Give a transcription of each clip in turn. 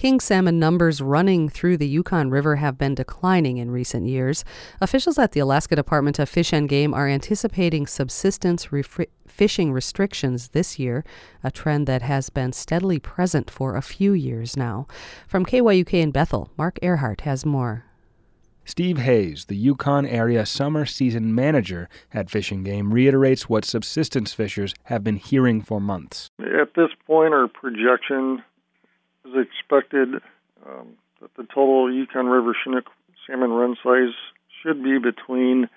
king salmon numbers running through the Yukon River have been declining in recent years. Officials at the Alaska Department of Fish and Game are anticipating subsistence fishing restrictions this year, a trend that has been steadily present for a few years now. From KYUK in Bethel, Mark Earhart has more. Steve Hayes, the Yukon area summer season manager at Fish and Game, reiterates what subsistence fishers have been hearing for months. At this point, our projection is expected that the total Yukon River Chinook salmon run size should be between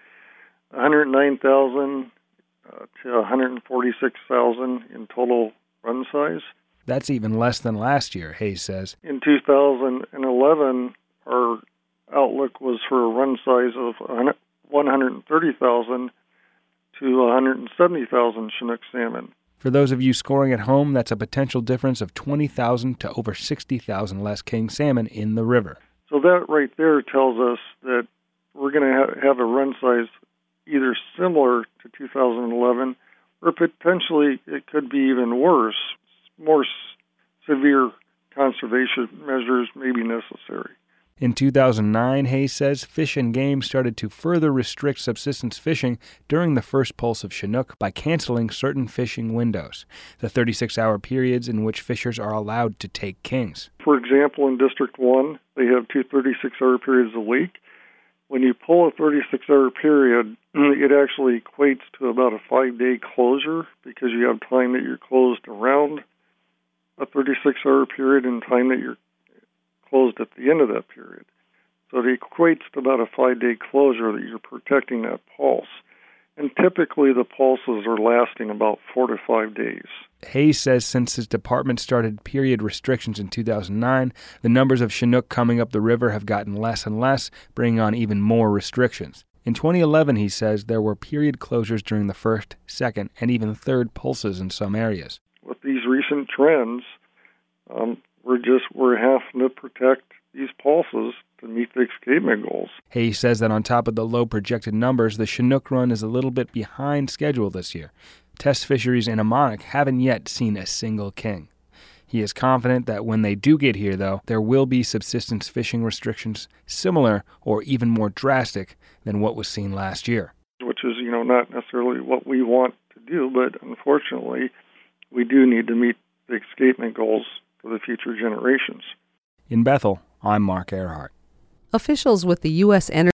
109,000 to 146,000 in total run size. That's even less than last year, Hayes says. In 2011, our outlook was for a run size of 130,000 to 170,000 Chinook salmon. For those of you scoring at home, that's a potential difference of 20,000 to over 60,000 less king salmon in the river. So that right there tells us that we're going to have a run size either similar to 2011 or potentially it could be even worse. More severe conservation measures may be necessary. In 2009, Hayes says, Fish and Game started to further restrict subsistence fishing during the first pulse of Chinook by canceling certain fishing windows, the 36-hour periods in which fishers are allowed to take kings. For example, in District 1, they have two 36-hour periods a week. When you pull a 36-hour period, it actually equates to about a 5-day closure because you have time that you're closed around a 36-hour period and time that you're closed at the end of that period. So it equates to about a 5-day closure that you're protecting that pulse. And typically the pulses are lasting about 4 to 5 days. Hayes says since his department started period restrictions in 2009, the numbers of Chinook coming up the river have gotten less and less, bringing on even more restrictions. In 2011, he says, there were period closures during the first, second, and even third pulses in some areas. With these recent trends, we're having to protect these pulses to meet the escapement goals. Hayes says that on top of the low projected numbers, the Chinook run is a little bit behind schedule this year. Test fisheries in Ammonok haven't yet seen a single king. He is confident that when they do get here, though, there will be subsistence fishing restrictions similar or even more drastic than what was seen last year. Which is, not necessarily what we want to do, but unfortunately, we do need to meet the escapement goals for the future generations. In Bethel, I'm Mark Earhart. Officials with the U.S. Energy